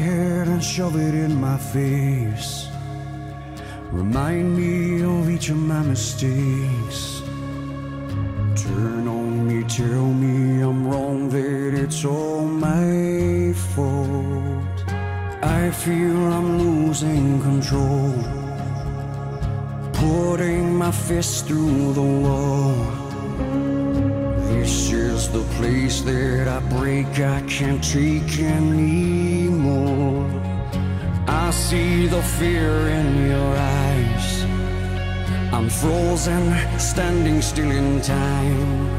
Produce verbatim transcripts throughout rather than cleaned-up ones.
head and shove it in my face. Remind me of each of my mistakes. Turn on me, tell me I'm wrong, that it's all my fault. I feel I'm losing control, putting my fist through the wall. This is the place that I break, I can't take anymore. I see the fear in your eyes. I'm frozen, standing still in time.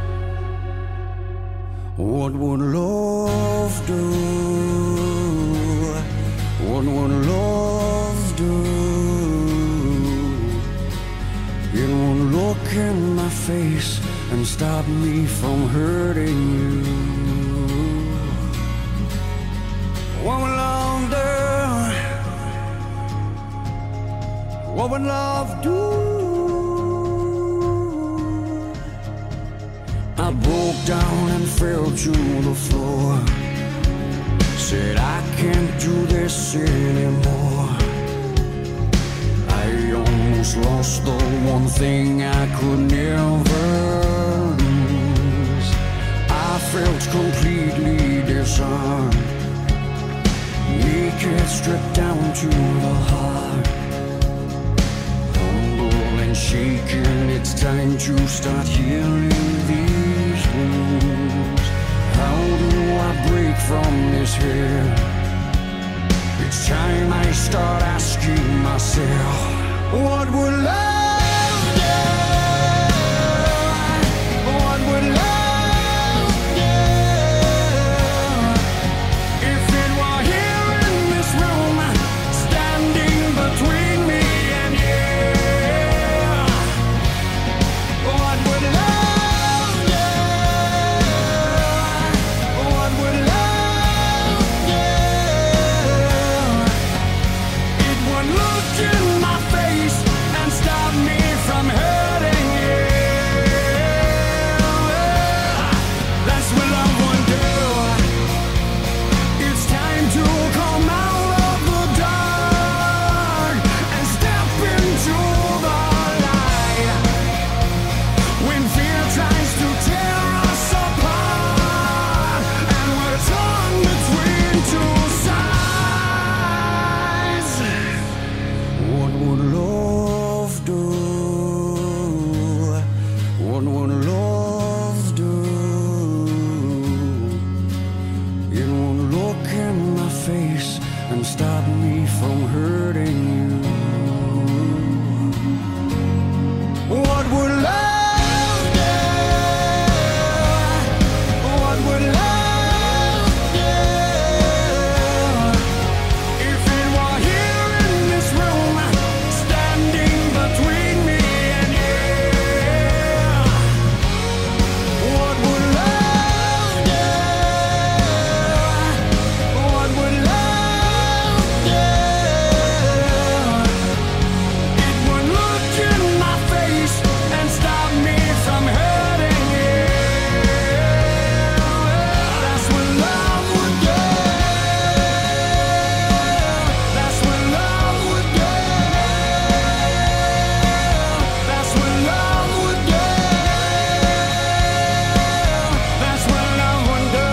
What would love do? What would love do? It won't look in my face and stop me from hurting you. What would love do? What would love do? I broke down and fell to the floor. Said I can't do this anymore. I almost lost the one thing I could never lose. I felt completely disarmed, naked, stripped down to the heart. Humble and shaken, it's time to start healing these wounds. How do I break from this here? It's time I start asking myself, what would love do? What would love do? If it were here in this room, standing between me and you, what would love do? What would love do? It would look in my face and stop me from hurting you. That's what love would do. It's time to come out of the dark and step into the light. When fear tries to tear us apart and we're torn between two sides. What would love do? What would love do? It won't look in my face and stop me from hurting you. What would love do? What would love do? If it were here in this room, standing between me and you, what would love do? What would love do? It would look in my face and stop me from hurting you. That's what love would do. That's what love would do. That's what love would do. That's what love would do.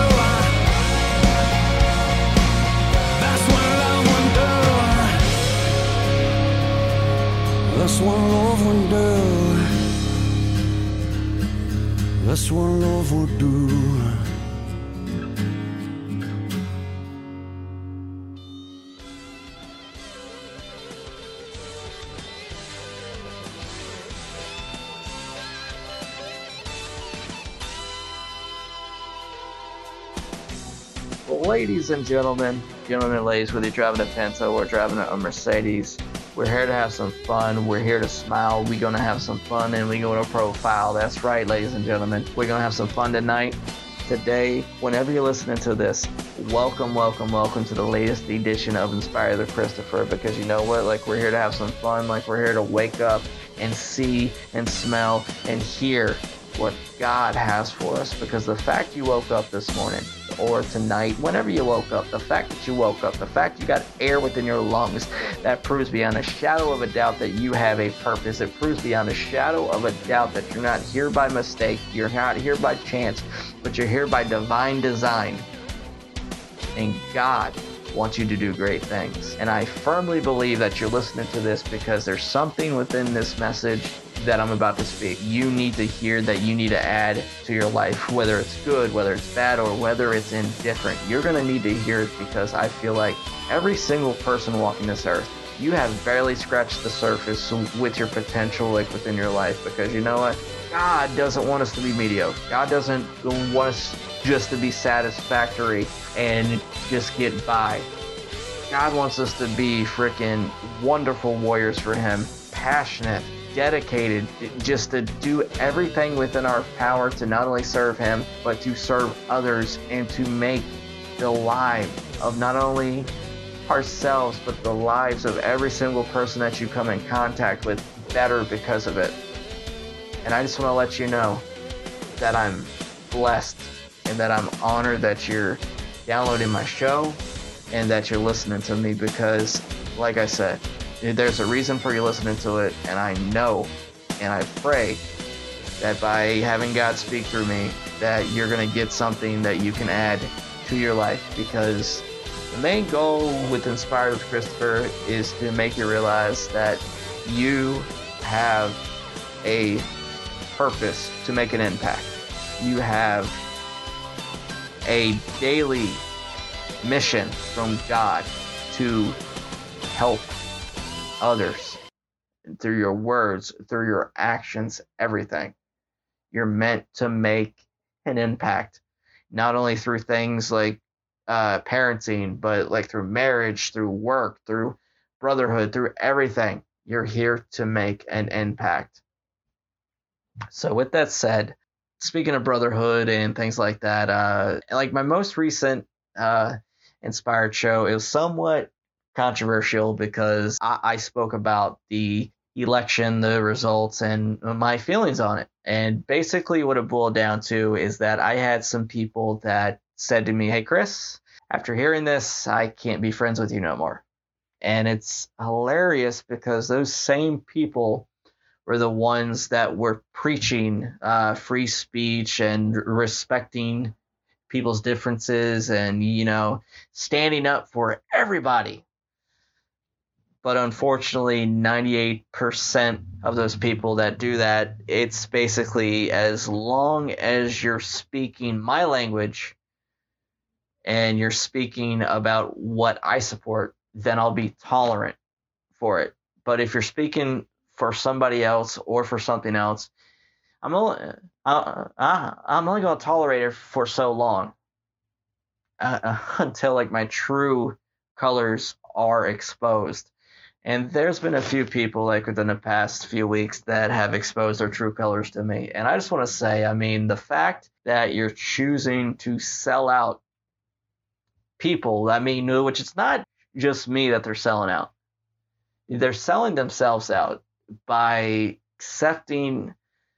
That's what love would do. That's what love would do. That's what love would do. Ladies and gentlemen, gentlemen and ladies, whether you're driving a Pinto or driving a Mercedes, we're here to have some fun. We're here to smile. We're going to have some fun and we're going to profile. That's right, ladies and gentlemen. We're going to have some fun tonight. Today, whenever you're listening to this, welcome, welcome, welcome to the latest edition of Inspire the Christopher, because you know what? Like, we're here to have some fun. Like, we're here to wake up and see and smell and hear what God has for us, because the fact you woke up this morning or tonight, whenever you woke up, the fact that you woke up, the fact you got air within your lungs, that proves beyond a shadow of a doubt that you have a purpose. It proves beyond a shadow of a doubt that you're not here by mistake, you're not here by chance, but you're here by divine design. And God wants you to do great things. And I firmly believe that you're listening to this because there's something within this message that I'm about to speak you need to hear, that you need to add to your life, whether it's good, whether it's bad, or whether it's indifferent. You're going to need to hear it, because I feel like every single person walking this earth, you have barely scratched the surface with your potential, like within your life. Because you know what? God doesn't want us to be mediocre. God doesn't want us just to be satisfactory and just get by. God wants us to be freaking wonderful warriors for Him, passionate, dedicated, just to do everything within our power to not only serve Him, but to serve others and to make the lives of not only ourselves, but the lives of every single person that you come in contact with better because of it. And I just want to let you know that I'm blessed and that I'm honored that you're downloading my show and that you're listening to me, because, like I said, there's a reason for you listening to it, and I know and I pray that by having God speak through me, that you're going to get something that you can add to your life, because the main goal with Inspired with Christopher is to make you realize that you have a purpose to make an impact. You have a daily mission from God to help others through your words, through your actions, everything. You're meant to make an impact, not only through things like uh, parenting, but like through marriage, through work, through brotherhood, through everything. You're here to make an impact. So with that said, speaking of brotherhood and things like that, uh, like my most recent uh, Inspired show, it was somewhat controversial because I, I spoke about the election, the results, and my feelings on it. And basically what it boiled down to is that I had some people that said to me, "Hey, Chris, after hearing this, I can't be friends with you no more." And it's hilarious because those same people were the ones that were preaching uh, free speech and respecting people's differences and, you know, standing up for everybody. But unfortunately, ninety-eight percent of those people that do that, it's basically as long as you're speaking my language and you're speaking about what I support, then I'll be tolerant for it. But if you're speaking for somebody else or for something else, I'm only, uh, uh, I'm only going to tolerate it for so long uh, until like my true colors are exposed. And there's been a few people like within the past few weeks that have exposed their true colors to me. And I just want to say, I mean, the fact that you're choosing to sell out people, I mean, which it's not just me that they're selling out. They're selling themselves out by accepting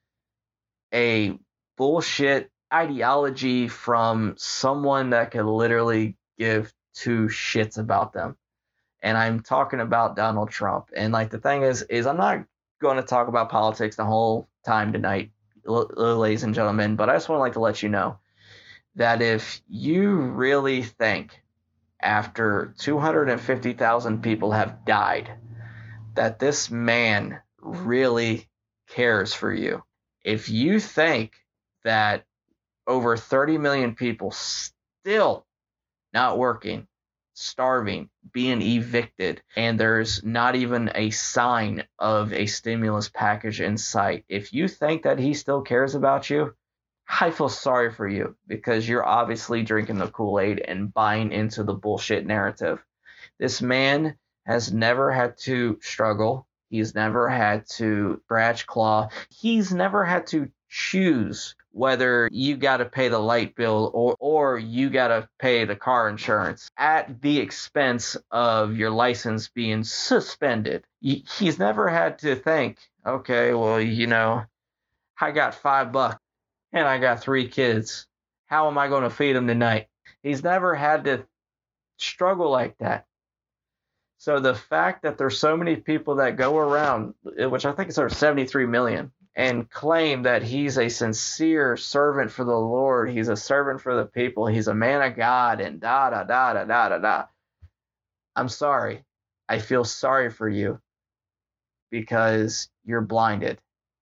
a bullshit ideology from someone that could literally give two shits about them. And I'm talking about Donald Trump. And like the thing is, is I'm not going to talk about politics the whole time tonight, l- ladies and gentlemen. But I just want to like to let you know that if you really think after two hundred fifty thousand people have died, that this man really cares for you. If you think that over thirty million people still not working, starving, being evicted, and there's not even a sign of a stimulus package in sight, if you think that he still cares about you, I feel sorry for you, because you're obviously drinking the Kool-Aid and buying into the bullshit narrative. This man has never had to struggle. He's never had to scratch, claw. He's never had to choose whether you got to pay the light bill or, or you got to pay the car insurance at the expense of your license being suspended. He's never had to think, okay, well, you know, I got five bucks. and I got three kids. How am I going to feed them tonight? He's never had to struggle like that. So the fact that there's so many people that go around, which I think is over seventy-three million, and claim that he's a sincere servant for the Lord, he's a servant for the people, he's a man of God, and da da da da da da da. I'm sorry. I feel sorry for you because you're blinded.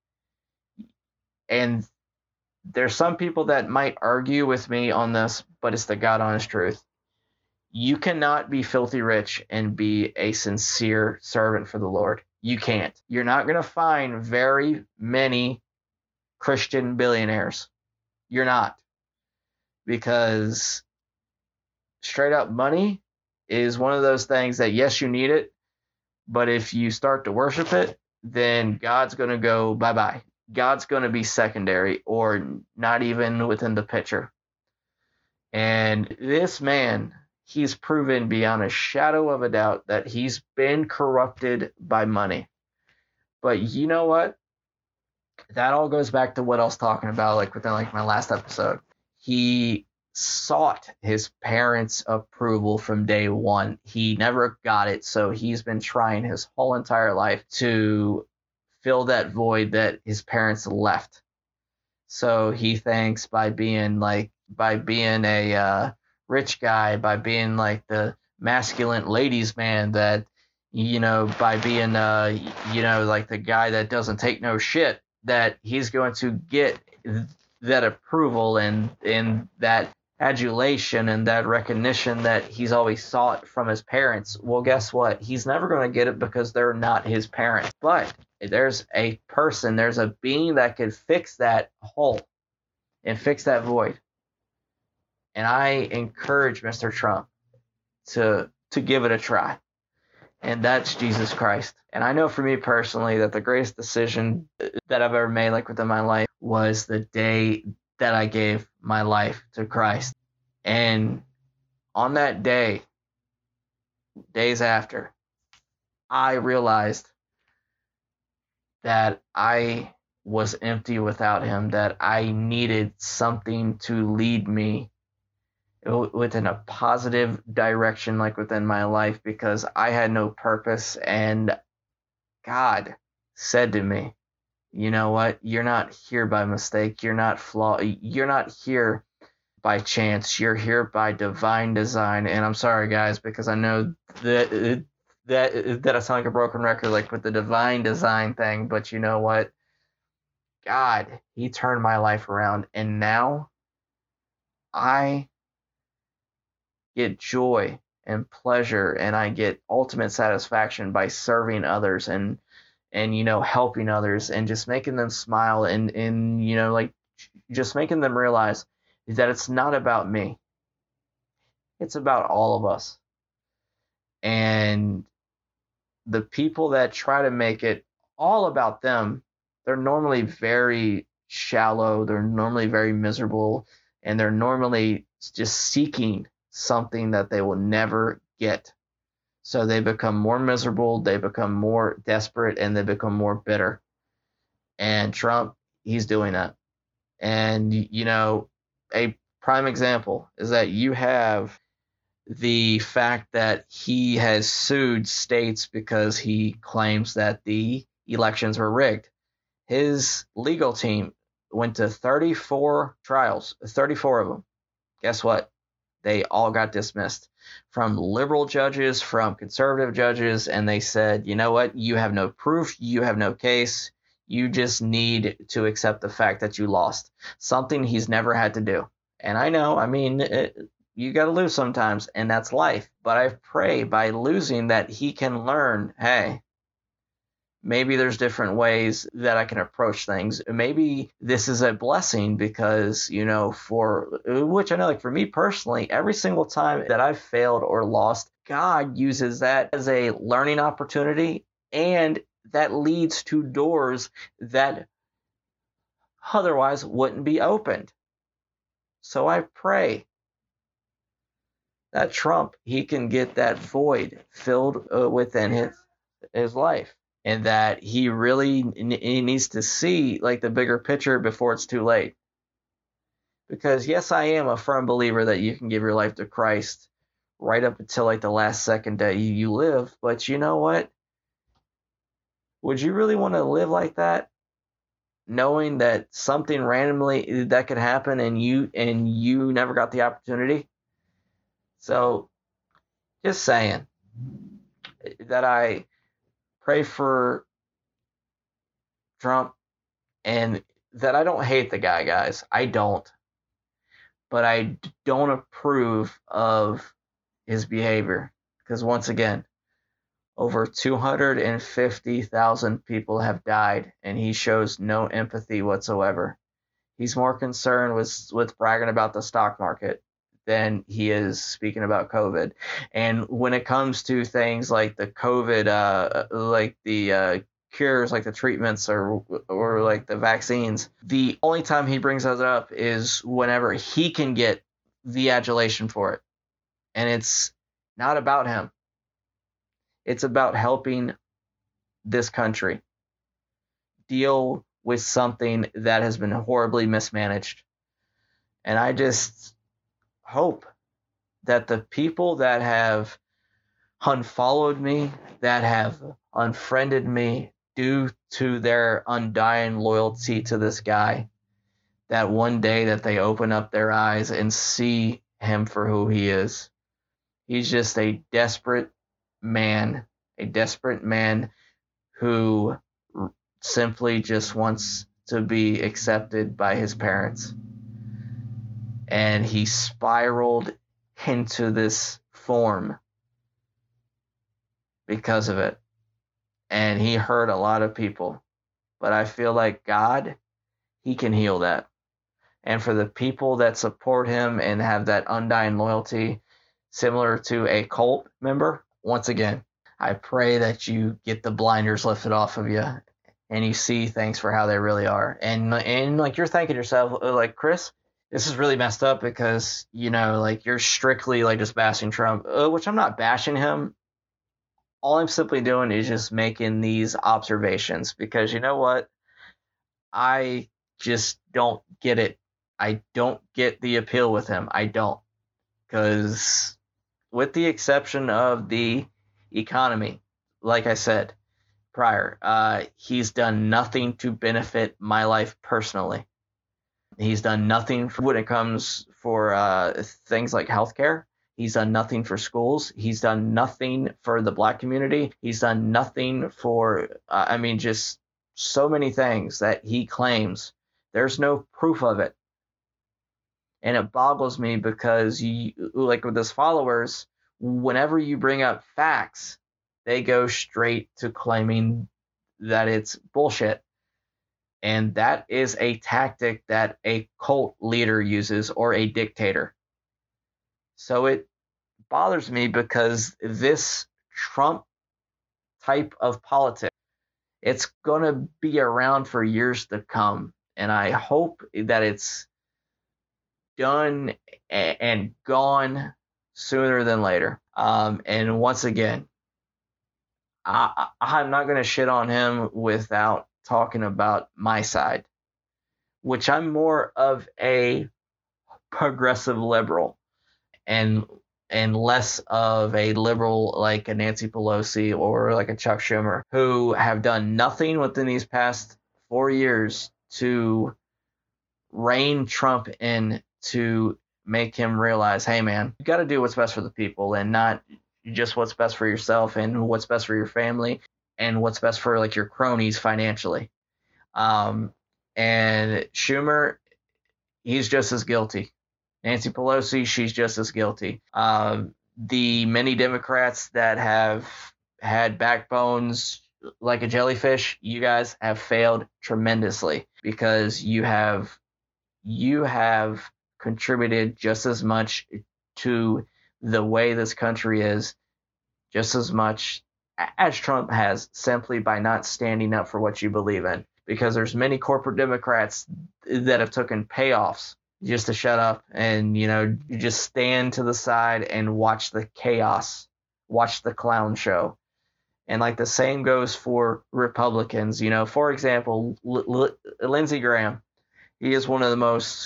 And there's some people that might argue with me on this, but it's the God honest truth. You cannot be filthy rich and be a sincere servant for the Lord. You can't. You're not going to find very many Christian billionaires. You're not. Because straight up money is one of those things that, yes, you need it, but if you start to worship it, then God's going to go bye-bye. God's going to be secondary or not even within the picture. And this man, he's proven beyond a shadow of a doubt that he's been corrupted by money. But you know what? That all goes back to what I was talking about, like within like my last episode. He sought his parents' approval from day one. He never got it, so he's been trying his whole entire life to fill that void that his parents left. So he thinks by being like by being a uh, rich guy, by being like the masculine ladies man, that, you know, by being uh you know like the guy that doesn't take no shit, that he's going to get that approval and and that adulation and that recognition that he's always sought from his parents. Well, guess what? He's never going to get it because they're not his parents. But there's a person, there's a being that can fix that hole and fix that void. And I encourage Mister Trump to to give it a try. And that's Jesus Christ. And I know for me personally that the greatest decision that I've ever made, like within my life, was the day that I gave my life to Christ. And on that day, days after, I realized that I was empty without him, that I needed something to lead me within a positive direction, like within my life, because I had no purpose. And God said to me, you know what? You're not here by mistake. You're not flaw. You're not here by chance. You're here by divine design. And I'm sorry, guys, because I know that that that I sound like a broken record, like with the divine design thing. But you know what? God, he turned my life around, and now I get joy and pleasure, and I get ultimate satisfaction by serving others and and you know helping others and just making them smile and and you know like just making them realize that it's not about me, it's about all of us. And the people that try to make it all about them, they're normally very shallow, they're normally very miserable, and they're normally just seeking something that they will never get. So they become more miserable, they become more desperate, and they become more bitter. And Trump, he's doing that. And, you know, a prime example is that you have the fact that he has sued states because he claims that the elections were rigged. His legal team went to thirty-four trials, thirty-four of them. Guess what? They all got dismissed from liberal judges, from conservative judges, and they said, you know what? You have no proof. You have no case. You just need to accept the fact that you lost, something he's never had to do. And I know, I mean, it, you got to lose sometimes, and that's life. But I pray by losing that he can learn, hey, maybe there's different ways that I can approach things. Maybe this is a blessing because, you know, for which I know, like for me personally, every single time that I've failed or lost, God uses that as a learning opportunity, and that leads to doors that otherwise wouldn't be opened. So I pray that Trump, he can get that void filled uh, within his his life. And that he really he needs to see like the bigger picture before it's too late. Because yes, I am a firm believer that you can give your life to Christ right up until like the last second that you, you live. But you know what? Would you really want to live like that? Knowing that something randomly that could happen and you and you never got the opportunity? So just saying that I pray for Trump and that I don't hate the guy, guys. I don't. But I don't approve of his behavior. Because once again, over two hundred fifty thousand people have died, and he shows no empathy whatsoever. He's more concerned with, with bragging about the stock market than he is speaking about COVID. And when it comes to things like the COVID, uh, like the uh, cures, like the treatments or or like the vaccines, the only time he brings that up is whenever he can get the adulation for it. And it's not about him. It's about helping this country deal with something that has been horribly mismanaged. And I just hope that the people that have unfollowed me, that have unfriended me due to their undying loyalty to this guy, that one day that they open up their eyes and see him for who he is. He's just a desperate man, a desperate man who simply just wants to be accepted by his parents. And he spiraled into this form because of it. And he hurt a lot of people. But I feel like God, he can heal that. And for the people that support him and have that undying loyalty, similar to a cult member, once again, I pray that you get the blinders lifted off of you and you see things for how they really are. And, and like, you're thinking to yourself, like, Chris, this is really messed up because, you know, like, you're strictly like just bashing Trump, uh, which I'm not bashing him. All I'm simply doing is just making these observations because, you know what? I just don't get it. I don't get the appeal with him. I don't. Because with the exception of the economy, like I said prior, uh, he's done nothing to benefit my life personally. He's done nothing for when it comes for uh, things like healthcare. He's done nothing for schools. He's done nothing for the black community. He's done nothing for, uh, I mean, just so many things that he claims. There's no proof of it. And it boggles me because, you, like with his followers, whenever you bring up facts, they go straight to claiming that it's bullshit. And that is a tactic that a cult leader uses or a dictator. So it bothers me because this Trump type of politics, it's going to be around for years to come. And I hope that it's done and gone sooner than later. Um, and once again, I, I'm not going to shit on him without talking about my side, which I'm more of a progressive liberal and and less of a liberal like a Nancy Pelosi or like a Chuck Schumer, who have done nothing within these past four years to rein Trump in to make him realize, hey, man, you got to do what's best for the people and not just what's best for yourself and what's best for your family and what's best for like your cronies financially. Um, and Schumer, he's just as guilty. Nancy Pelosi, she's just as guilty. Um, the many Democrats that have had backbones like a jellyfish, you guys have failed tremendously because you have you have contributed just as much to the way this country is, just as much as Trump has, simply by not standing up for what you believe in. Because there's many corporate Democrats that have taken payoffs just to shut up and, you know, you just stand to the side and watch the chaos, watch the clown show. And like the same goes for Republicans. You know, for example, L- L- Lindsey Graham, he is one of the most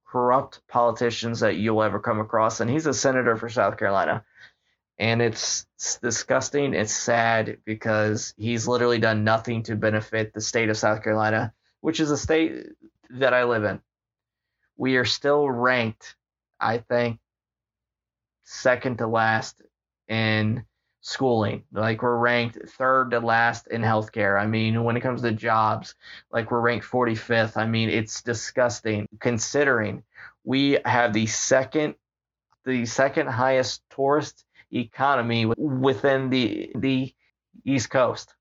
corrupt politicians that you'll ever come across. And he's a senator for South Carolina. And it's, it's disgusting. It's sad because he's literally done nothing to benefit the state of South Carolina, which is a state that I live in. We are still ranked, I think, second to last in schooling. Like, we're ranked third to last in healthcare. I mean, when it comes to jobs, like, we're ranked forty-fifth. I mean, it's disgusting considering we have the second the second highest tourist economy within the the East Coast.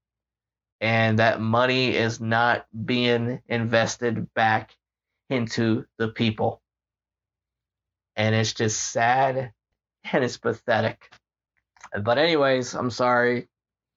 And that money is not being invested back into the people. And it's just sad and it's pathetic. But anyways, I'm sorry.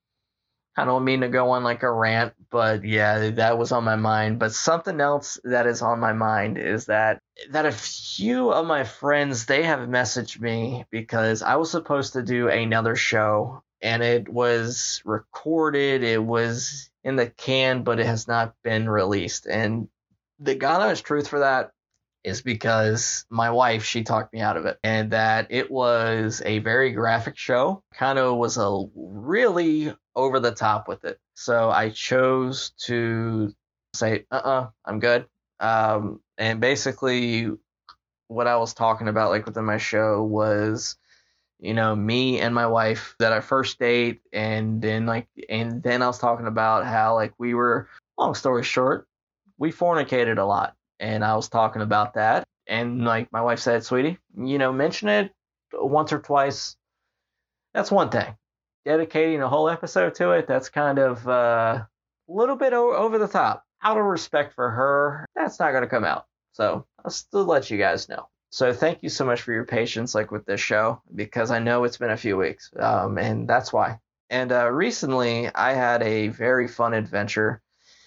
I don't mean to go on like a rant, but yeah, that was on my mind. But something else that is on my mind is that that a few of my friends, they have messaged me because I was supposed to do another show and it was recorded. It was in the can, but it has not been released. And the God honest truth for that is because my wife, she talked me out of it, and that it was a very graphic show, kind of was a really over the top with it. So I chose to say, uh-uh, I'm good. Um, and basically what I was talking about, like within my show, was, you know, me and my wife that our first date, and then like, and then I was talking about how, like, we were, long story short, we fornicated a lot. And I was talking about that. And like my wife said, sweetie, you know, mention it once or twice. That's one thing. Dedicating a whole episode to it, that's kind of uh, a little bit o- over the top. Out of respect for her, that's not going to come out. So I'll still let you guys know. So thank you so much for your patience, like with this show, because I know it's been a few weeks. Um, and that's why. And uh, recently I had a very fun adventure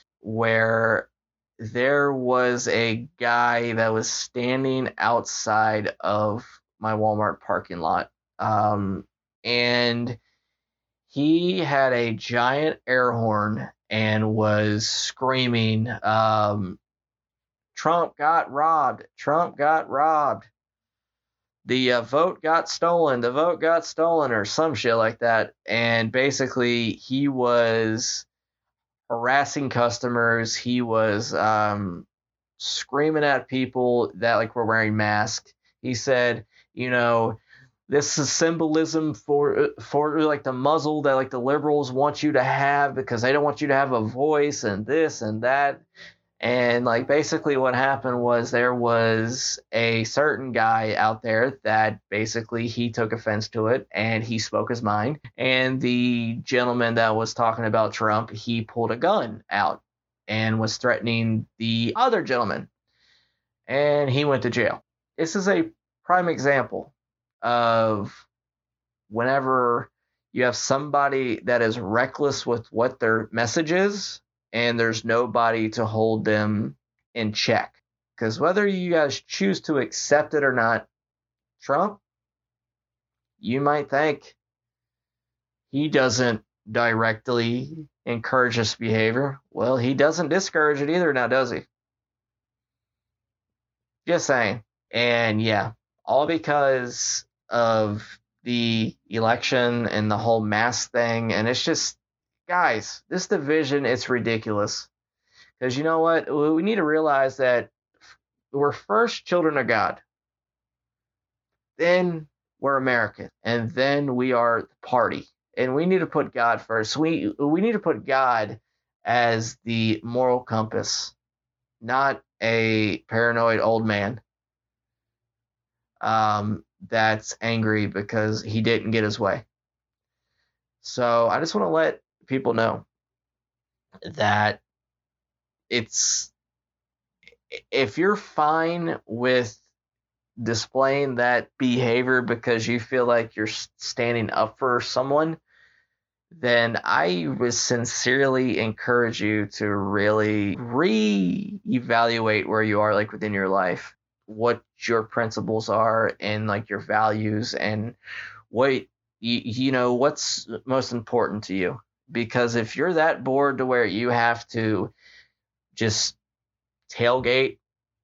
where there was a guy that was standing outside of my Walmart parking lot. Um, and he had a giant air horn and was screaming, um, Trump got robbed. Trump got robbed. The uh, vote got stolen. The vote got stolen, or some shit like that. And basically he was harassing customers. He was um, screaming at people that like were wearing masks. He said, you know, this is symbolism for for like the muzzle that like the liberals want you to have because they don't want you to have a voice, and this and that. And like basically what happened was there was a certain guy out there that basically he took offense to it and he spoke his mind. And the gentleman that was talking about Trump, he pulled a gun out and was threatening the other gentleman. And he went to jail. This is a prime example of whenever you have somebody that is reckless with what their message is, and there's nobody to hold them in check. Because whether you guys choose to accept it or not, Trump, you might think he doesn't directly encourage this behavior. Well, he doesn't discourage it either now, does he? Just saying. And yeah, all because of the election and the whole mask thing. And it's just, guys, this division, it's ridiculous. Because you know what? We need to realize that we're first children of God. Then we're American. And then we are the party. And we need to put God first. We we need to put God as the moral compass, not a paranoid old man um, that's angry because he didn't get his way. So I just want to let people know that it's, if you're fine with displaying that behavior because you feel like you're standing up for someone, then I would sincerely encourage you to really re-evaluate where you are, like within your life, what your principles are and like your values and what you, you know, what's most important to you. Because if you're that bored to where you have to just tailgate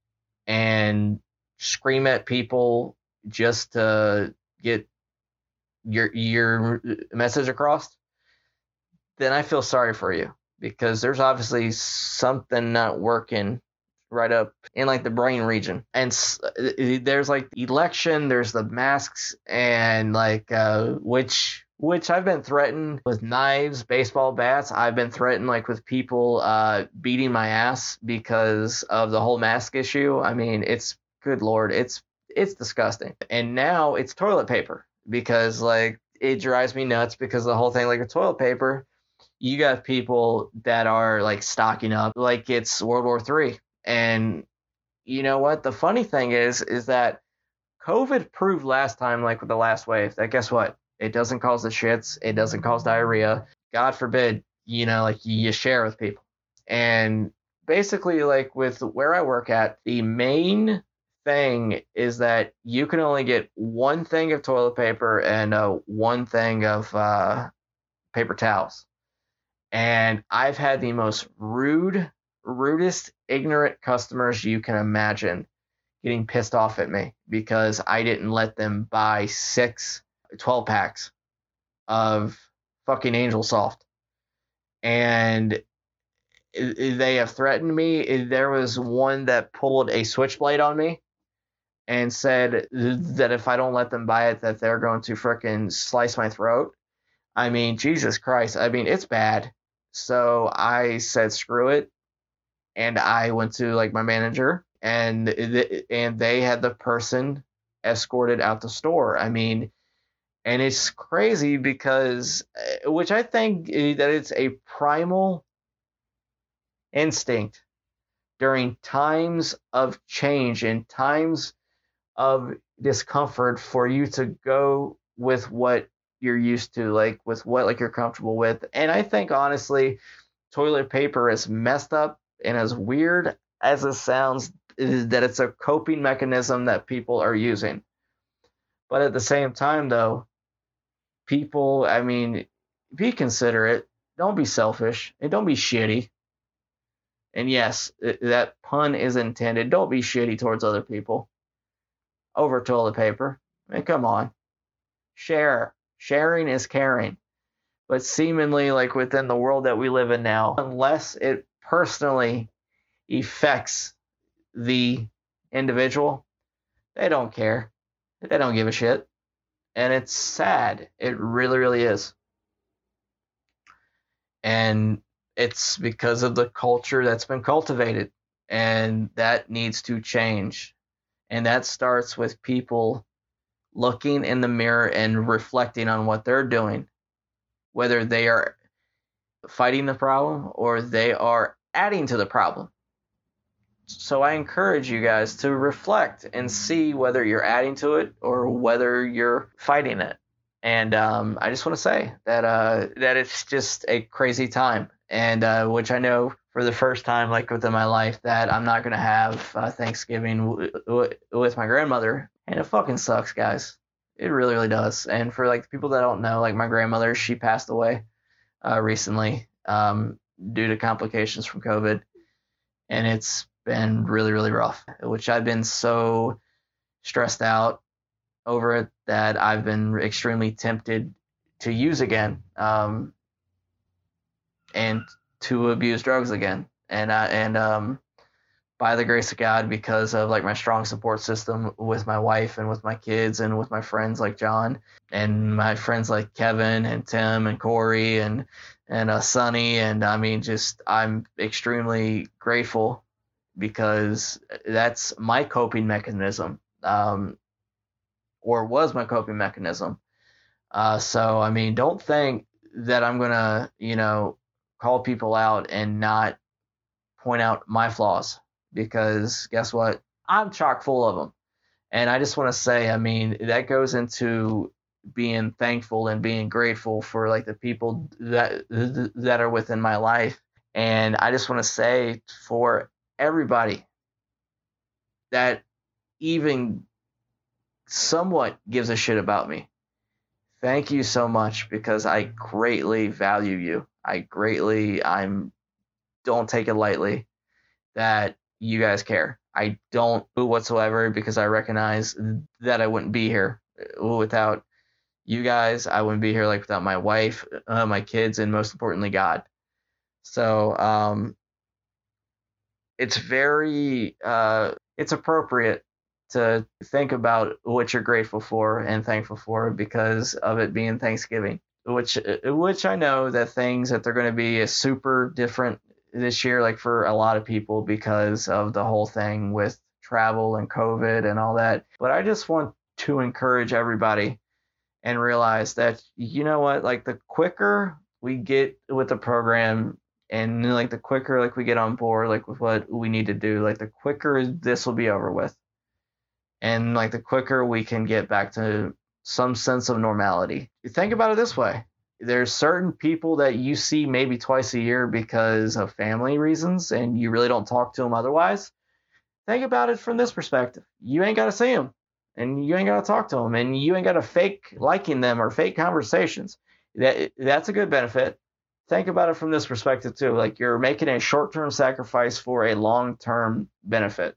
and scream at people just to get your your message across, then I feel sorry for you, because there's obviously something not working right up in like the brain region. And there's like election, there's the masks, and like uh which which I've been threatened with knives, baseball bats. I've been threatened like with people uh beating my ass because of the whole mask issue. I mean, it's good Lord, it's it's disgusting. And now it's toilet paper, because like it drives me nuts, because the whole thing, like with toilet paper, you got people that are like stocking up like it's World War Three. And you know what? The funny thing is, is that COVID proved last time, like with the last wave, that guess what? It doesn't cause the shits. It doesn't cause diarrhea. God forbid, you know, like you share with people. And basically, like with where I work at, the main thing is that you can only get one thing of toilet paper and uh, one thing of uh, paper towels. And I've had the most rude, rudest, ignorant customers you can imagine getting pissed off at me because I didn't let them buy six twelve packs of fucking Angel Soft. And they have threatened me. There was one that pulled a switchblade on me and said that if I don't let them buy it, that they're going to frickin' slice my throat. I mean, Jesus Christ. I mean, it's bad. So I said, screw it. And I went to like my manager, and th- and they had the person escorted out the store. I mean, and it's crazy because, which I think that it's a primal instinct during times of change and times of discomfort for you to go with what you're used to, like with what like you're comfortable with. And I think honestly, toilet paper is messed up, and as weird as it sounds, is that it's a coping mechanism that people are using. But at the same time, though, people, I mean, be considerate, don't be selfish, and don't be shitty. And yes, that pun is intended. Don't be shitty towards other people over toilet paper. I mean, come on. Share. Sharing is caring. But seemingly, like within the world that we live in now, unless it personally affects the individual, they don't care. They don't give a shit. And it's sad. It really, really is. And it's because of the culture that's been cultivated. And that needs to change. And that starts with people looking in the mirror and reflecting on what they're doing, whether they are fighting the problem or they are adding to the problem. So I encourage you guys to reflect and see whether you're adding to it or whether you're fighting it. And um, I just want to say that uh, that it's just a crazy time, and uh, which I know for the first time, like within my life, that I'm not going to have uh, Thanksgiving w- w- with my grandmother. And it fucking sucks, guys. It really, really does. And for like the people that don't know, like my grandmother, she passed away uh, recently um, due to complications from COVID. And it's been really, really rough, which I've been so stressed out over it that I've been extremely tempted to use again um, and to abuse drugs again. And, I, and um, by the grace of God, because of like my strong support system with my wife and with my kids and with my friends like John and my friends like Kevin and Tim and Corey and and uh, Sonny, and I mean, just I'm extremely grateful because that's my coping mechanism, um, or was my coping mechanism. Uh, so I mean, don't think that I'm gonna, you know, call people out and not point out my flaws. Because guess what? I'm chock full of them. And I just want to say, I mean, that goes into being thankful and being grateful for like the people that that are within my life. And I just want to say for everybody that even somewhat gives a shit about me, thank you so much, because I greatly value you. I greatly, I'm, don't take it lightly that you guys care. I don't whatsoever, because I recognize that I wouldn't be here without you guys. I wouldn't be here like without my wife, uh, my kids, and most importantly, God. So um, it's very, uh, it's appropriate to think about what you're grateful for and thankful for because of it being Thanksgiving, which, which I know that things that they're going to be is super different this year, like for a lot of people because of the whole thing with travel and COVID and all that. But I just want to encourage everybody and realize that, you know what, like the quicker we get with the program and like the quicker like we get on board, like with what we need to do, like the quicker this will be over with. And like the quicker we can get back to some sense of normality. Think about it this way. There's certain people that you see maybe twice a year because of family reasons and you really don't talk to them otherwise. Think about it from this perspective. You ain't got to see them and you ain't got to talk to them and you ain't got to fake liking them or fake conversations. That That's a good benefit. Think about it from this perspective too. Like you're making a short-term sacrifice for a long-term benefit.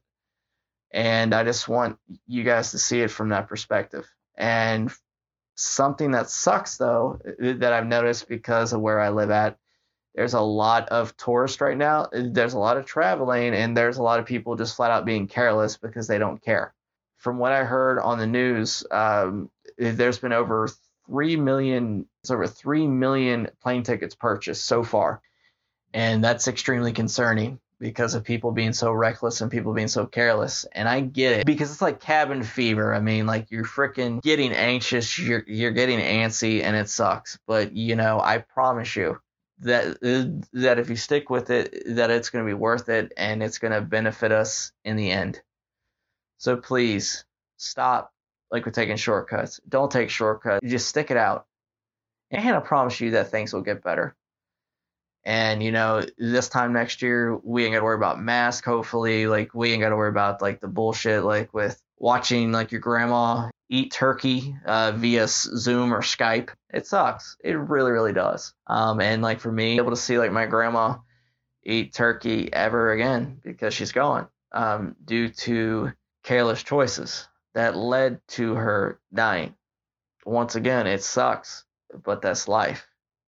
And I just want you guys to see it from that perspective. And something that sucks, though, that I've noticed because of where I live at, there's a lot of tourists right now. There's a lot of traveling, and there's a lot of people just flat out being careless because they don't care. From what I heard on the news, um, there's been over three million, it's over three million plane tickets purchased so far. And that's extremely concerning because of people being so reckless and people being so careless. And I get it because it's like cabin fever. I mean, like you're freaking getting anxious, you're you're getting antsy, and it sucks. But, you know, I promise you that that if you stick with it, that it's going to be worth it and it's going to benefit us in the end. So please stop like we're taking shortcuts. Don't take shortcuts. Just stick it out. And I promise you that things will get better. And, you know, this time next year, we ain't got to worry about masks, hopefully. Like, we ain't got to worry about, like, the bullshit, like, with watching, like, your grandma eat turkey uh, via Zoom or Skype. It sucks. It really, really does. Um, and, like, for me, able to see, like, my grandma eat turkey ever again because she's gone um, due to careless choices that led to her dying. Once again, it sucks, but that's life.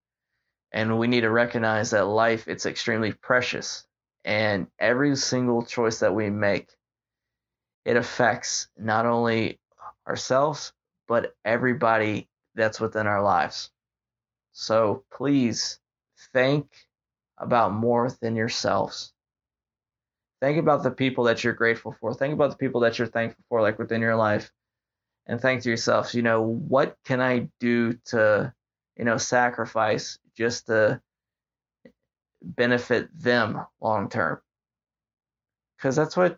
And we need to recognize that life, it's extremely precious. And every single choice that we make, it affects not only ourselves, but everybody that's within our lives. So please think about more than yourselves. Think about the people that you're grateful for. Think about the people that you're thankful for, like within your life. And think to yourselves, you know, what can I do to, you know, sacrifice just to benefit them long term? Because that's what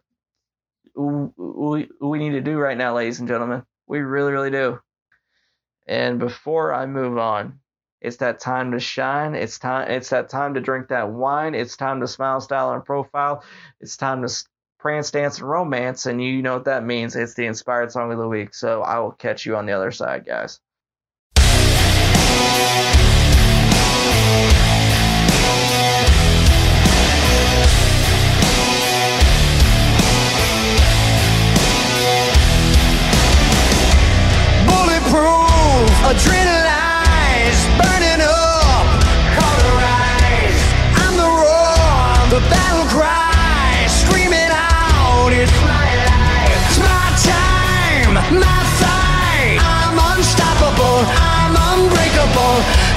we, we need to do right now, ladies and gentlemen. We really, really do. And before I move on, it's that time to shine. It's time. It's that time to drink that wine. It's time to smile, style, and profile. It's time to prance, dance, and romance. And you know what that means. It's the inspired song of the week. So I will catch you on the other side, guys. Adrenaline's burning up, cauterized. I'm the roar, the battle cry, screaming out, it's my life. It's my time, my fight. I'm unstoppable, I'm unbreakable.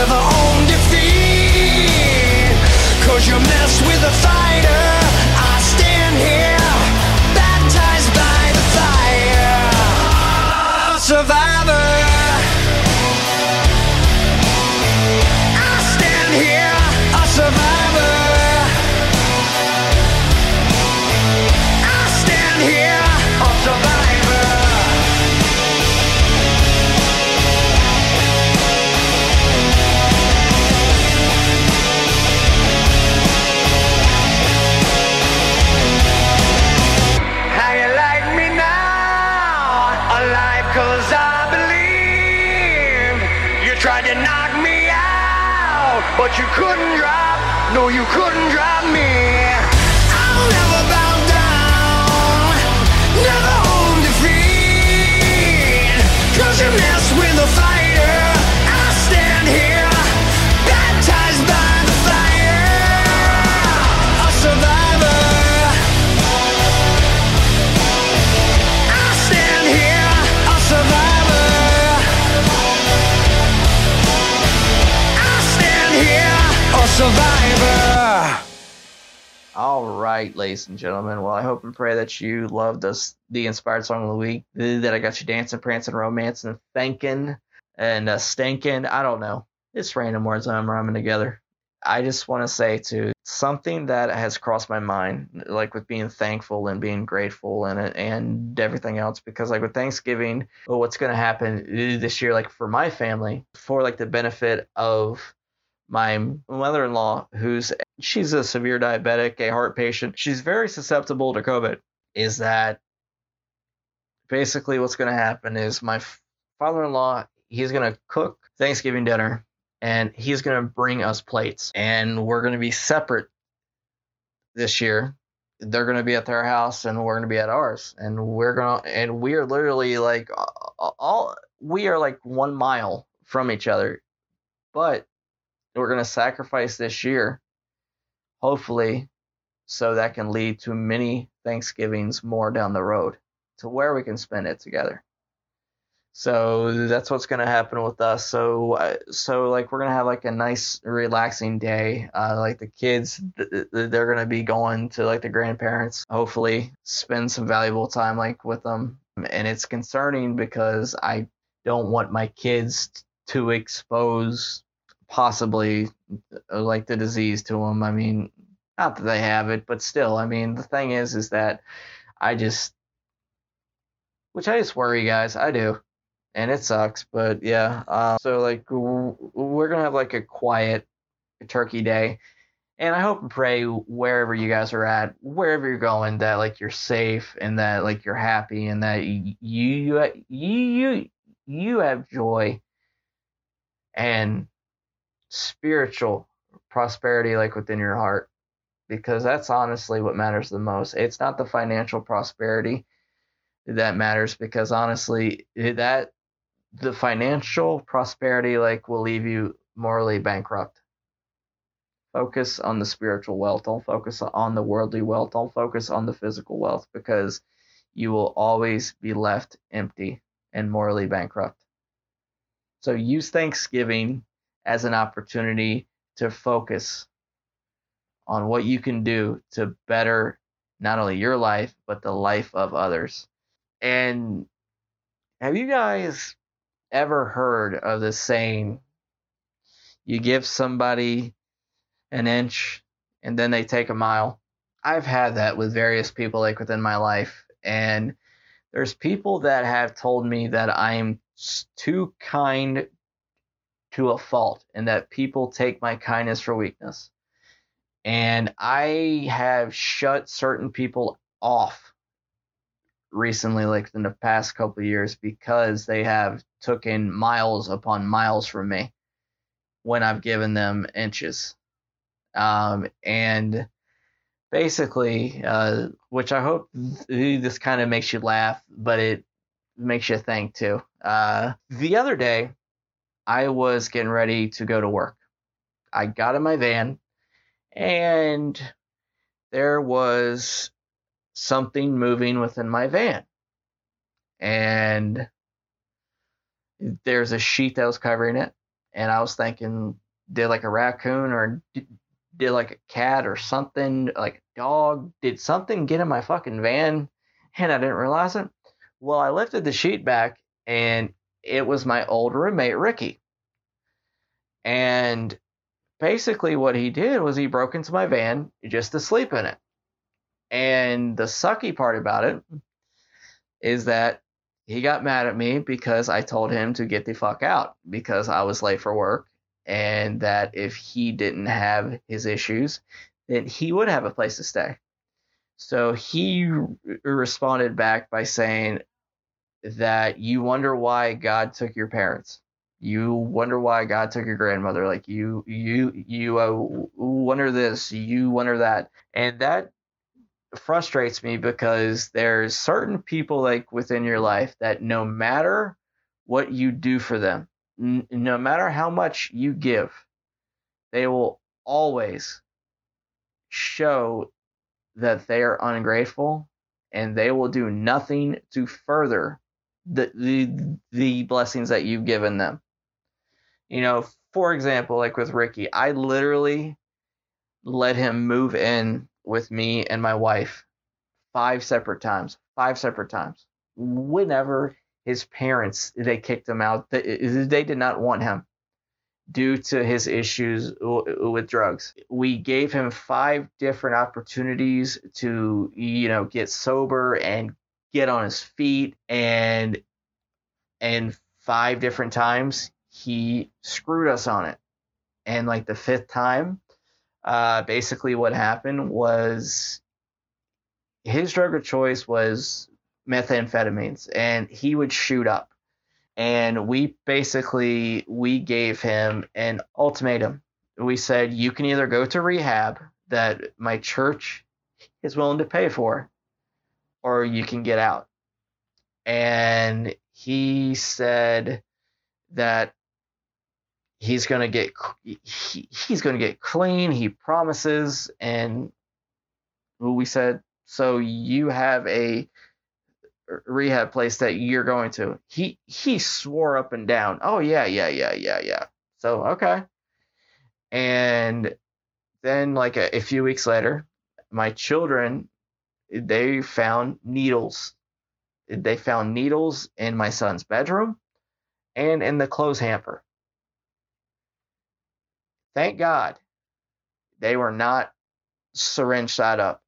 never own defeat. Cause you mess with a fighter, I stand here, baptized by the fire. A survivor, I stand here, a survivor. I stand here, a survivor. How you like me now? Alive 'cause I believe. You tried to knock me out, but you couldn't drop. No, you couldn't drop me. I'll never bow down, never own defeat. 'Cause you mess with a fighter, I stand here, baptized by the fire. A survivor, I stand here, a survivor. I stand here, a survivor. All right, ladies and gentlemen. Well, I hope and pray that you loved us, the Inspired Song of the Week, that I got you dancing, prancing, romancing, thanking, and uh, stinking. I don't know. It's random words I'm rhyming together. I just want to say, too, something that has crossed my mind, like with being thankful and being grateful and and everything else, because like with Thanksgiving, well, what's going to happen this year, like for my family, for like the benefit of my mother-in-law, who's she's a severe diabetic, a heart patient. She's very susceptible to COVID. Is that basically what's going to happen is my father-in-law, he's going to cook Thanksgiving dinner and he's going to bring us plates, and we're going to be separate this year. They're going to be at their house and we're going to be at ours, and we're going to, and we are literally like all, we are like one mile from each other, but we're going to sacrifice this year, hopefully, so that can lead to many Thanksgivings more down the road to where we can spend it together. So that's what's going to happen with us. So, uh, so like we're going to have like a nice relaxing day. Uh, like the kids, th- th- they're going to be going to like the grandparents, hopefully spend some valuable time like with them. And it's concerning because I don't want my kids to expose possibly like the disease to them. I mean, not that they have it, but still, I mean, the thing is, is that I just, which I just worry, guys. I do. And it sucks, but yeah. Um, so like, we're going to have like a quiet turkey day. And I hope and pray wherever you guys are at, wherever you're going, that like you're safe and that like you're happy and that you, you, you, you have joy and spiritual prosperity like within your heart, because that's honestly what matters the most. It's not the financial prosperity that matters, because honestly that the financial prosperity like will leave you morally bankrupt. Focus on the spiritual wealth. Don't focus on the worldly wealth. Don't focus on the physical wealth, because you will always be left empty and morally bankrupt. So use Thanksgiving as an opportunity to focus on what you can do to better not only your life, but the life of others. And have you guys ever heard of the saying, you give somebody an inch and then they take a mile? I've had that with various people like within my life. And there's people that have told me that I'm too kind to a fault and that people take my kindness for weakness. And I have shut certain people off recently, like in the past couple of years, because they have taken miles upon miles from me when I've given them inches. Um, and basically, uh, which I hope this kind of makes you laugh, but it makes you think too. Uh, the other day, I was getting ready to go to work. I got in my van, and there was something moving within my van. And there's a sheet that was covering it. And I was thinking, did like a raccoon or did, did like a cat or something, like a dog, did something get in my fucking van and I didn't realize it? Well, I lifted the sheet back and it was my old roommate, Ricky. And basically what he did was he broke into my van just to sleep in it. And the sucky part about it is that he got mad at me because I told him to get the fuck out because I was late for work, and that if he didn't have his issues, then he would have a place to stay. So he responded back by saying that you wonder why God took your parents. You wonder why God took your grandmother. Like you, you, you uh, wonder this, you wonder that. And that frustrates me because there's certain people like within your life that no matter what you do for them, n- no matter how much you give, they will always show that they are ungrateful, and they will do nothing to further the the, the blessings that you've given them. You know, for example, like with Ricky, I literally let him move in with me and my wife five separate times, five separate times. Whenever his parents, they kicked him out, they, they did not want him due to his issues with drugs. We gave him five different opportunities to, you know, get sober and get on his feet, and and five different times he screwed us on it. And like the fifth time, uh, basically what happened was his drug of choice was methamphetamines, and he would shoot up. And we basically, we gave him an ultimatum. We said, you can either go to rehab that my church is willing to pay for, or you can get out. And he said that he's going to get, he, he's going to get clean. He promises. And we said, so you have a rehab place that you're going to? He he swore up and down, oh yeah, yeah, yeah, yeah, yeah. So okay. And then like a, a few weeks later, my children, they found needles. They found needles in my son's bedroom and in the clothes hamper. Thank God they were not syringe side up,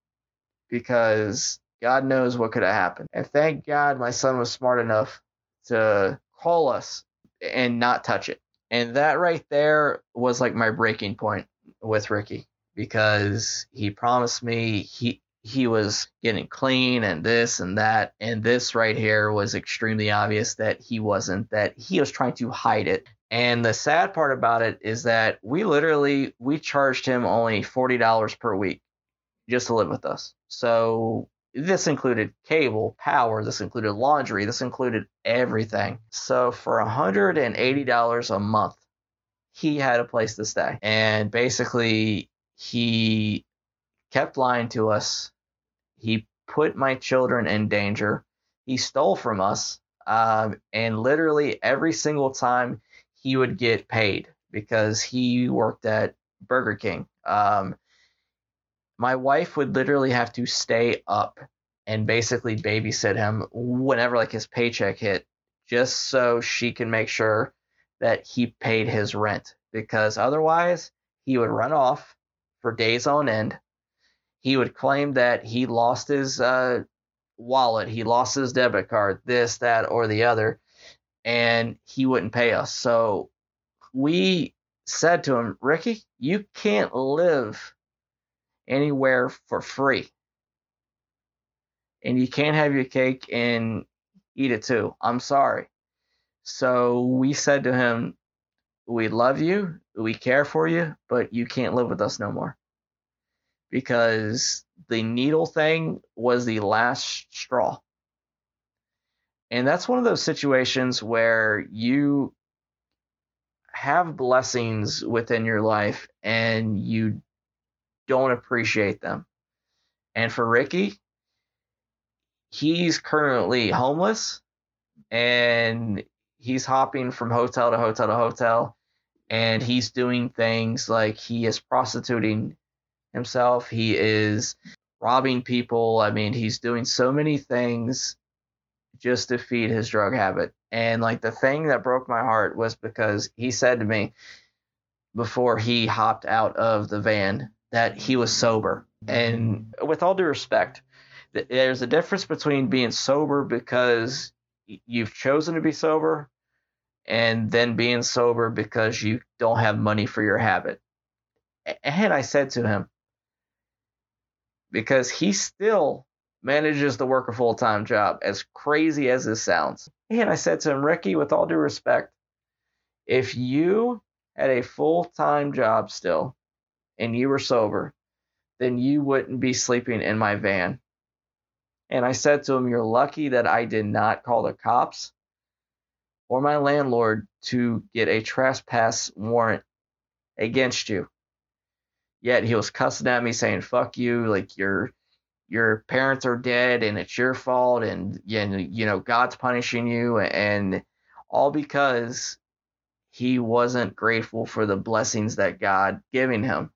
because God knows what could have happened. And thank God my son was smart enough to call us and not touch it. And that right there was like my breaking point with Ricky, because he promised me he he was getting clean and this and that. And this right here was extremely obvious that he wasn't, that he was trying to hide it. And the sad part about it is that we literally, we charged him only forty dollars per week just to live with us. So this included cable, power, this included laundry, this included everything. So for one hundred eighty dollars a month, he had a place to stay. And basically, he kept lying to us. He put my children in danger. He stole from us. Um, and literally every single time he would get paid, because he worked at Burger King. Um, my wife would literally have to stay up and basically babysit him whenever like his paycheck hit, just so she can make sure that he paid his rent, because otherwise he would run off for days on end. He would claim that he lost his uh, wallet, he lost his debit card, this, that, or the other, and he wouldn't pay us. So we said to him, Ricky, you can't live anywhere for free, and you can't have your cake and eat it too. I'm sorry. So we said to him, we love you, we care for you, but you can't live with us no more, because the needle thing was the last straw. And that's one of those situations where you have blessings within your life and you don't appreciate them. And for Ricky, he's currently homeless, and he's hopping from hotel to hotel to hotel. And he's doing things like he is prostituting himself. He is robbing people. I mean, he's doing so many things just to feed his drug habit. And like the thing that broke my heart was because he said to me before he hopped out of the van that he was sober. And with all due respect, there's a difference between being sober because you've chosen to be sober and then being sober because you don't have money for your habit. And I said to him, because he still manages to work a full-time job, as crazy as this sounds. And I said to him, Ricky, with all due respect, if you had a full-time job still and you were sober, then you wouldn't be sleeping in my van. And I said to him, you're lucky that I did not call the cops or my landlord to get a trespass warrant against you. Yet he was cussing at me saying, fuck you, like your your parents are dead and it's your fault and you know God's punishing you, and all because he wasn't grateful for the blessings that God giving him.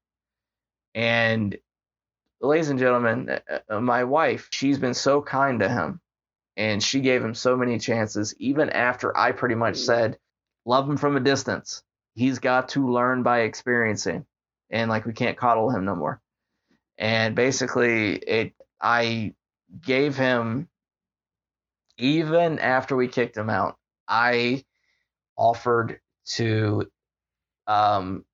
And ladies and gentlemen, my wife, she's been so kind to him and she gave him so many chances, even after I pretty much said, love him from a distance. He's got to learn by experiencing. And like, we can't coddle him no more. And basically it, I gave him, even after we kicked him out, I offered to um,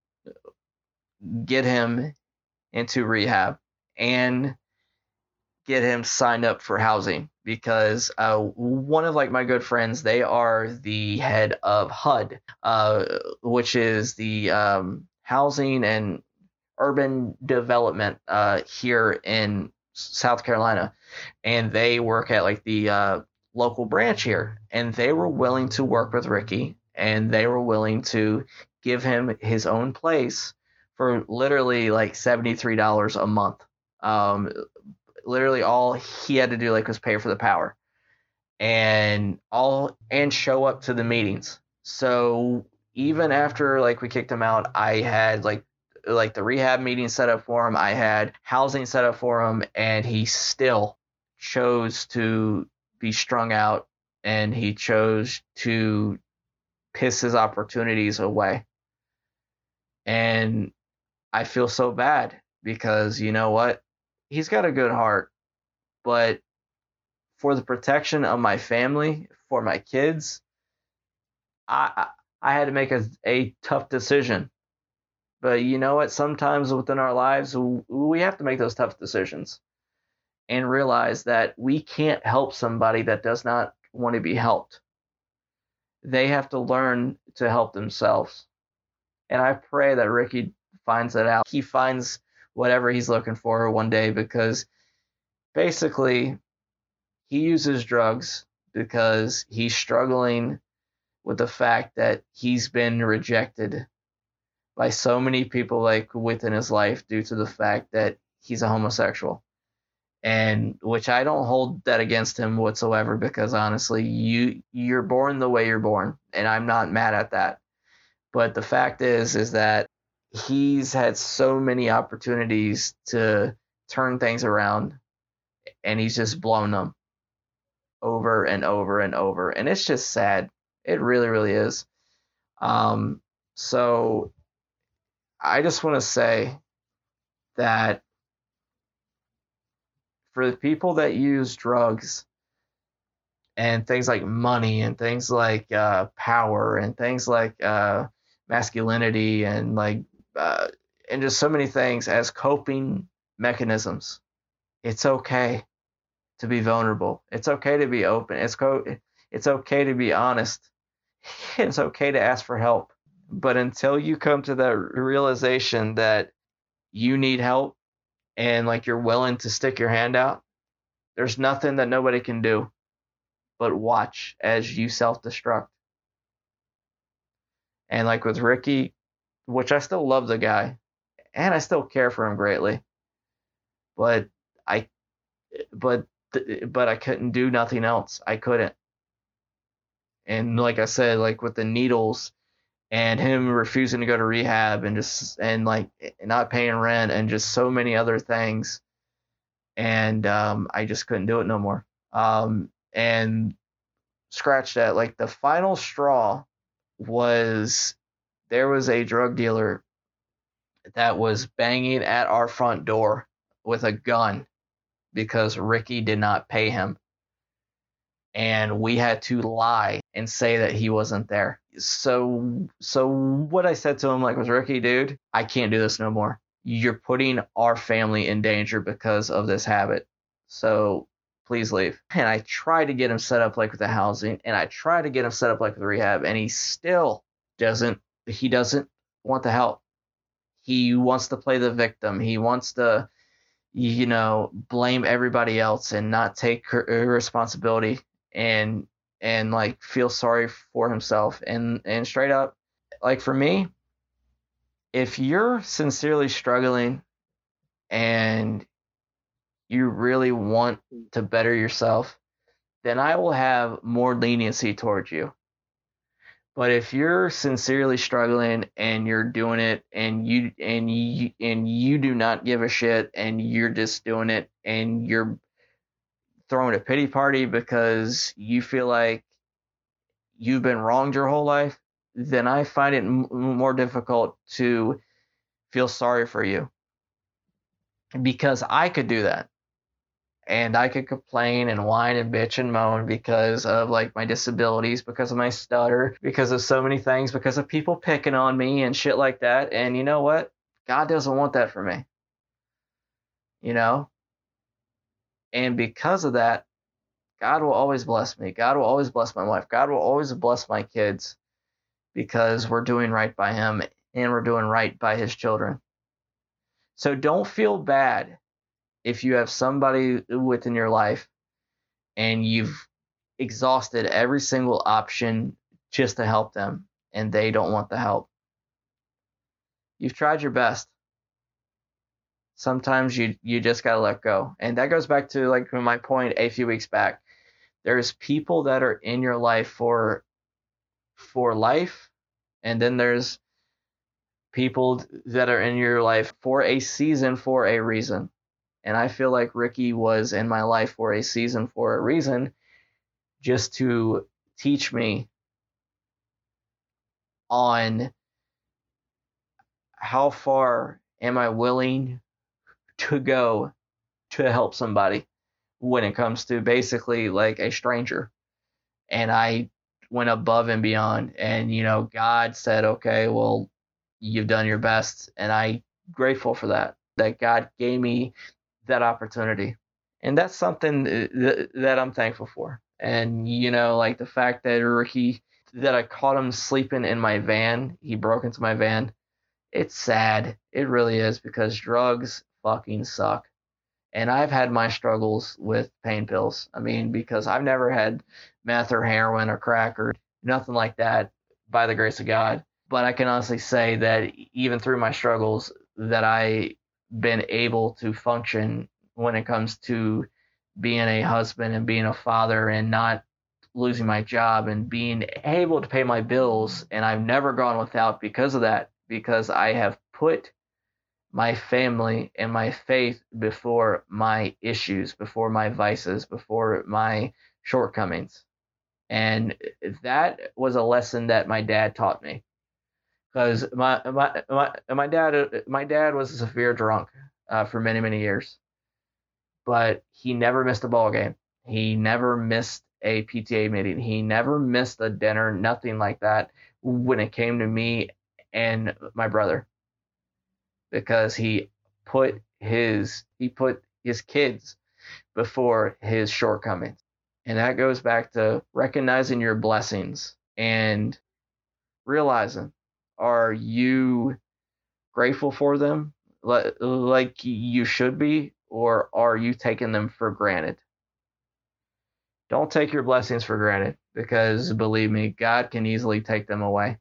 get him into rehab and get him signed up for housing, because uh, one of like my good friends, they are the head of H U D, uh, which is the um, housing and urban development uh, here in South Carolina, and they work at like the uh, local branch here, and they were willing to work with Ricky, and they were willing to give him his own place for literally like seventy-three dollars a month. Um, literally all he had to do like was pay for the power and all and show up to the meetings. So even after like we kicked him out, I had like like the rehab meeting set up for him. I had housing set up for him, and he still chose to be strung out, and he chose to piss his opportunities away. And I feel so bad because, you know what? He's got a good heart, but for the protection of my family, for my kids, I I had to make a, a tough decision. But you know what? Sometimes within our lives, we have to make those tough decisions and realize that we can't help somebody that does not want to be helped. They have to learn to help themselves. And I pray that Ricky finds that out. He finds whatever he's looking for one day, because basically he uses drugs because he's struggling with the fact that he's been rejected by so many people like within his life due to the fact that he's a homosexual. And which I don't hold that against him whatsoever, because honestly, you you're born the way you're born, and I'm not mad at that. But the fact is is that he's had so many opportunities to turn things around, and he's just blown them over and over and over. And it's just sad. It really, really is. Um, so I just want to say that for the people that use drugs and things like money and things like uh, power and things like uh, masculinity and like uh, and just so many things as coping mechanisms, it's okay to be vulnerable. It's okay to be open. It's co- it's okay to be honest. It's okay to ask for help. But until you come to that realization that you need help and like you're willing to stick your hand out, there's nothing that nobody can do but watch as you self-destruct. And like with Ricky, which I still love the guy and I still care for him greatly, but I but but I couldn't do nothing else. I couldn't. And like I said, like with the needles, and him refusing to go to rehab and just and like not paying rent and just so many other things. And um, I just couldn't do it no more. Um, and scratch that. Like the final straw was there was a drug dealer that was banging at our front door with a gun because Ricky did not pay him. And we had to lie and say that he wasn't there. So so what I said to him like was, Ricky, dude, I can't do this no more. You're putting our family in danger because of this habit. So please leave. And I tried to get him set up like with the housing, and I tried to get him set up like with rehab, and he still doesn't he doesn't want the help. He wants to play the victim. He wants to, you know, blame everybody else and not take responsibility and and like feel sorry for himself. And and straight up, like for me, if you're sincerely struggling and you really want to better yourself, then I will have more leniency towards you. But if you're sincerely struggling and you're doing it and you and you and you do not give a shit and you're just doing it and you're throwing a pity party because you feel like you've been wronged your whole life, then I find it m- more difficult to feel sorry for you, because I could do that. And I could complain and whine and bitch and moan because of like my disabilities, because of my stutter, because of so many things, because of people picking on me and shit like that. And you know what? God doesn't want that for me. You know? And because of that, God will always bless me. God will always bless my wife. God will always bless my kids because we're doing right by him and we're doing right by his children. So don't feel bad if you have somebody within your life and you've exhausted every single option just to help them and they don't want the help. You've tried your best. Sometimes you you just got to let go. And that goes back to like my point a few weeks back. There's people that are in your life for for life, and then there's people that are in your life for a season for a reason. And I feel like Ricky was in my life for a season for a reason, just to teach me on how far am I willing to go to help somebody when it comes to basically like a stranger. And I went above and beyond, and you know, God said, okay, well, you've done your best, and I'm grateful for that, that God gave me that opportunity. And that's something th- that I'm thankful for. And you know, like the fact that Ricky, that I caught him sleeping in my van, he broke into my van. It's sad. It really is, because drugs fucking suck. And I've had my struggles with pain pills. I mean, because I've never had meth or heroin or crack or nothing like that, by the grace of God. But I can honestly say that even through my struggles, that I been able to function when it comes to being a husband and being a father and not losing my job and being able to pay my bills. And I've never gone without because of that, because I have put my family and my faith before my issues, before my vices, before my shortcomings. And that was a lesson that my dad taught me. Because my my my my dad my dad was a severe drunk uh, for many many years, but he never missed a ball game. He never missed a P T A meeting. He never missed a dinner. Nothing like that when it came to me and my brother, because he put his he put his kids before his shortcomings. And that goes back to recognizing your blessings and realizing, are you grateful for them like you should be, or are you taking them for granted? Don't take your blessings for granted, because believe me, God can easily take them away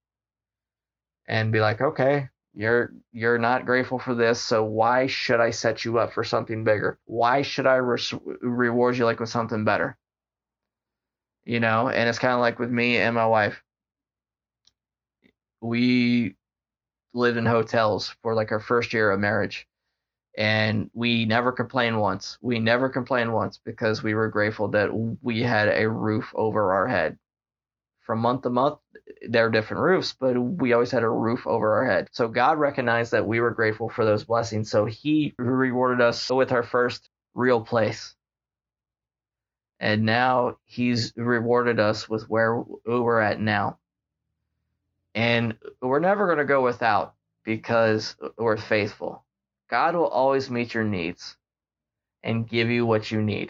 and be like, okay, you're you're not grateful for this, so why should I set you up for something bigger? Why should I re- reward you like with something better? You know, and it's kind of like with me and my wife. we lived in hotels for like our first year of marriage. And we never complained once. We never complained once because we were grateful that we had a roof over our head. From month to month, there are different roofs, but we always had a roof over our head. So God recognized that we were grateful for those blessings. So he rewarded us with our first real place. And now he's rewarded us with where we're at now. And we're never going to go without because we're faithful. God will always meet your needs and give you what you need.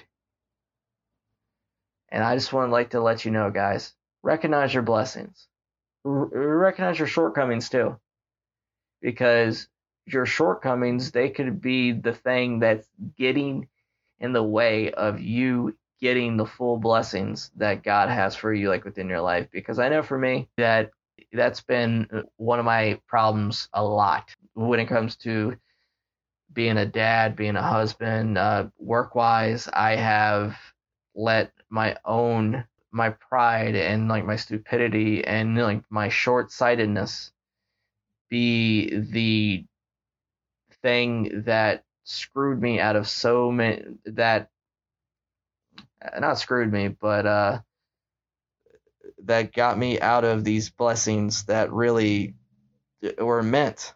And I just want to like to let you know, guys, recognize your blessings. R- recognize your shortcomings too. Because your shortcomings, they could be the thing that's getting in the way of you getting the full blessings that God has for you, like within your life. Because I know for me that that's been one of my problems a lot when it comes to being a dad, being a husband, uh, work-wise. I have let my own, my pride and like my stupidity and like my short-sightedness be the thing that screwed me out of so many, that, not screwed me, but uh, that got me out of these blessings that really were meant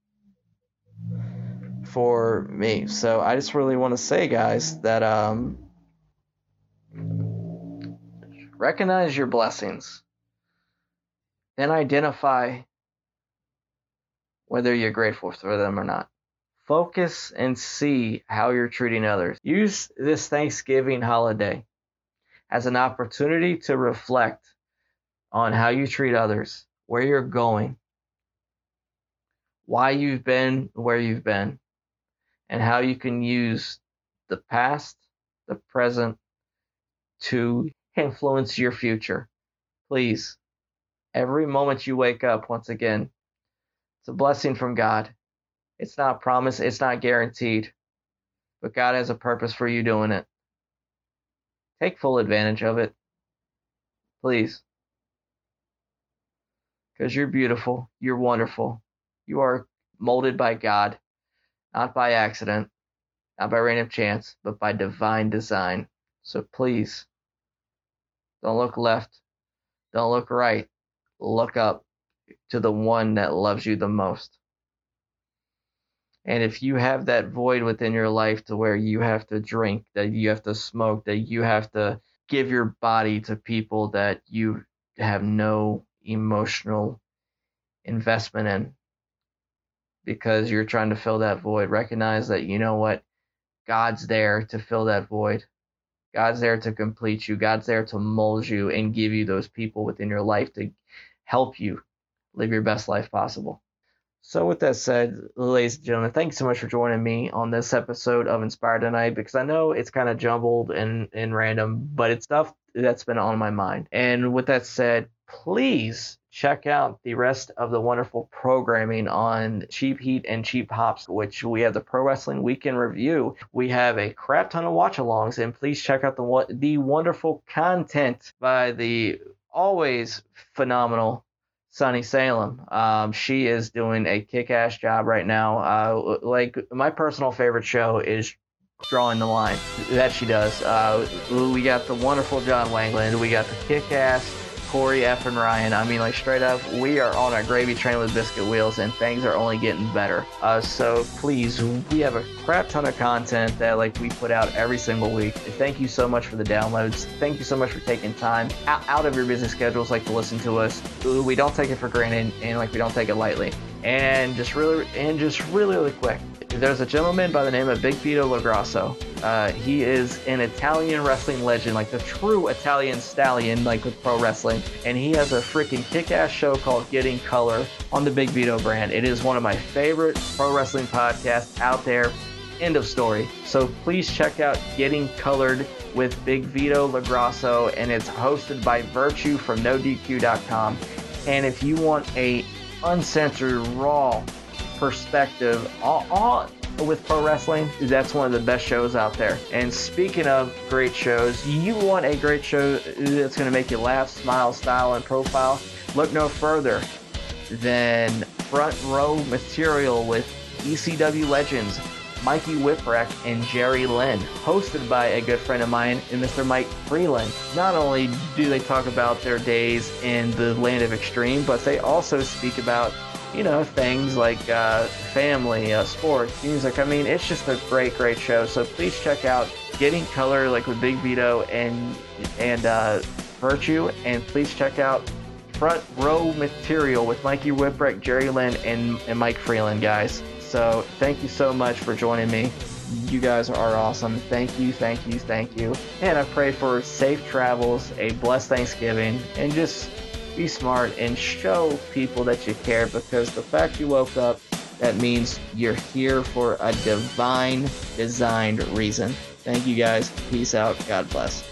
for me. So I just really want to say, guys, that um, recognize your blessings, then identify whether you're grateful for them or not. Focus and see how you're treating others. Use this Thanksgiving holiday as an opportunity to reflect on how you treat others, where you're going, why you've been where you've been, and how you can use the past, the present, to influence your future. Please, every moment you wake up, once again, it's a blessing from God. It's not promised, it's not guaranteed, but God has a purpose for you doing it. Take full advantage of it, please. Because you're beautiful, you're wonderful. You are molded by God. Not by accident, not by random chance, but by divine design. So please, don't look left, don't look right, look up to the one that loves you the most. And if you have that void within your life to where you have to drink, that you have to smoke, that you have to give your body to people that you have no emotional investment in, because you're trying to fill that void, recognize that, you know what, God's there to fill that void. God's there to complete you. God's there to mold you and give you those people within your life to help you live your best life possible. So with that said, ladies and gentlemen, thank you so much for joining me on this episode of Inspired Tonight, because I know it's kind of jumbled and, and random, but it's stuff that's been on my mind. And with that said, please check out the rest of the wonderful programming on Cheap Heat and Cheap Hops, which we have the Pro Wrestling Weekend Review. We have a crap ton of watch-alongs, and please check out the the wonderful content by the always phenomenal Sunny Salem. Um, she is doing a kick-ass job right now. Uh, like, my personal favorite show is Drawing the Line. That she does. Uh, we got the wonderful John Wangland. We got the kick-ass Corey F. and Ryan. I mean, like, straight up, we are on a gravy train with biscuit wheels, and things are only getting better. Uh, so please, we have a crap ton of content that, like, we put out every single week. Thank you so much for the downloads. Thank you so much for taking time out, out of your busy schedules, like, to listen to us. We don't take it for granted, and, like, we don't take it lightly. And just really, and just really, really quick, there's a gentleman by the name of Big Vito LaGrasso. Uh, he is an Italian wrestling legend, like the true Italian stallion, like with pro wrestling. And he has a freaking kick-ass show called Getting Color on the Big Vito brand. It is one of my favorite pro wrestling podcasts out there. End of story. So please check out Getting Colored with Big Vito LaGrasso, and it's hosted by Virtue from no D Q dot com. And if you want a uncensored, raw perspective on, on with pro wrestling, that's one of the best shows out there. And speaking of great shows, you want a great show that's going to make you laugh, smile, style, and profile? Look no further then Front Row Material with E C W legends Mikey Whipwreck and Jerry Lynn, hosted by a good friend of mine, and Mister Mike Freeland. Not only do they talk about their days in the land of extreme, but they also speak about, you know, things like uh, family, uh, sports, music. I mean, it's just a great, great show. So please check out Getting Color, like with Big Vito and and uh, Virtue, and please check out Front Row Material with Mikey Whipwreck, Jerry Lynn, and, and Mike Freeland, guys. So thank you so much for joining me. You guys are awesome. Thank you, thank you, thank you. And I pray for safe travels, a blessed Thanksgiving, and just be smart and show people that you care, because the fact you woke up, that means you're here for a divine designed reason. Thank you guys. Peace out. God bless.